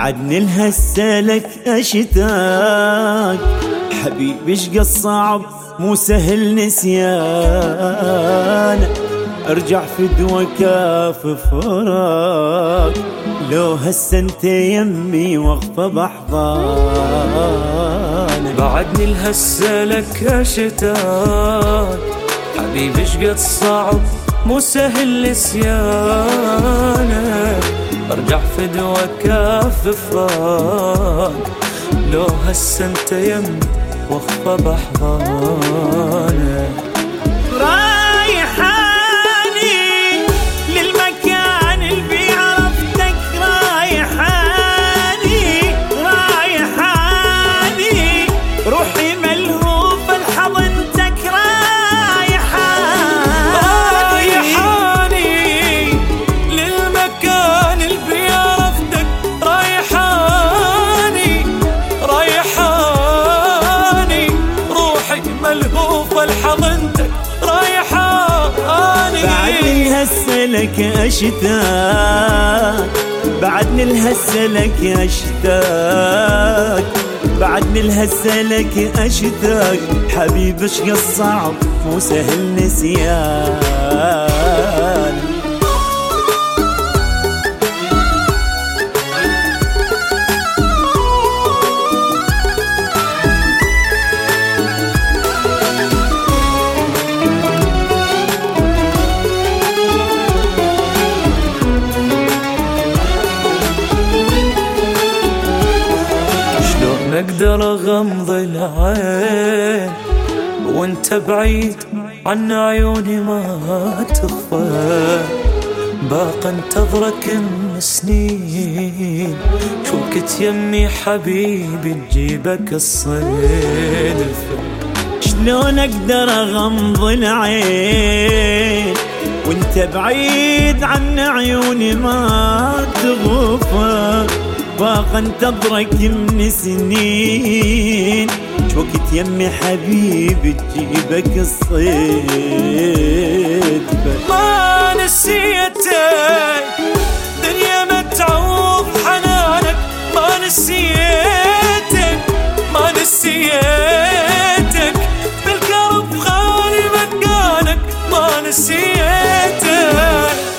بعدني لهالسلك اشتاق حبيبي شقد صعب مو سهل نسيان ارجع فدوى كاف فراق لو هسه انت يمي واقفه بحضان بعدني لهالسلك اشتاق حبيبي شقد صعب مو سهل نسيانك ارجع فدوى كاف فراق لو هسه انت يمي واقفه بحضانك رايحاني للمكان اللي عرفتك رايحاني روحي ملهوفة لحضنتك رايحاني للمكان اللي عرفتك رايحاني روحي ملهوفة لحضنتك رايحاني بعدني لهالسلك اشتاق بعدني لهالسلك اشتاق بعدني لهالسلك اشتاق حبيبي شقد صعب مو سهل نسيان اقدر اغمض العين وانت بعيد عن عيوني ما تخفى باقى انتظرك من سنين شوكت يمي حبيبي تجيبك الصيدفة شلون اقدر اغمض العين وانت بعيد عن عيوني ما تغفى باقى انتظرك من سنين شوكت يمي حبيبي تجيبك الصيدفة ما نسيتك دنيا ما تعوض حنانك ما نسيتك بالقلب خالي مكانك ما نسيتك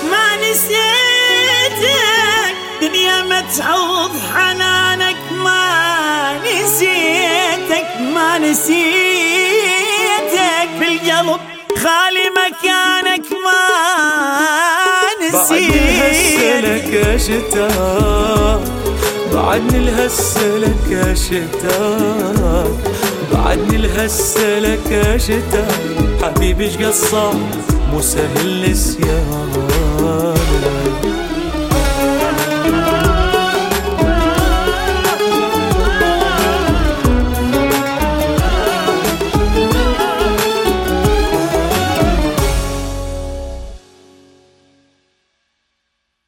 دنيا ما تعوض حنانك ما نسيتك بالقلب خالي مكانك ما نسيتك بعدني لهالسلك اشتاق بعدني لهالسلك اشتاق حبيبي شقد صعب مو سهل نسيان